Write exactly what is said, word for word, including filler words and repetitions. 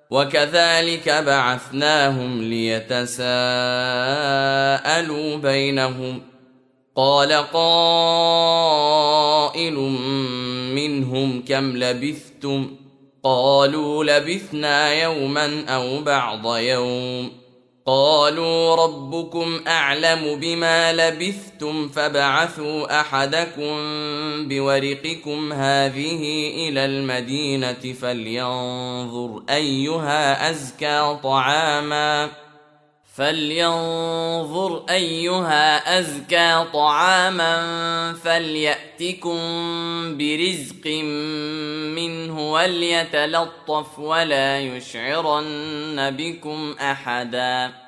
وكذلك بعثناهم ليتساءلوا بينهم قال قائل منهم كم لبثتم قالوا لبثنا يوما أو بعض يوم قالوا ربكم أعلم بما لبثتم فابعثوا أحدكم بورقكم هذه إلى المدينة فلينظر أيها أزكى طعاما فلينظر أيها أزكى طعاما فليأتكم برزق منه وليتلطف ولا يشعرن بكم أحدا.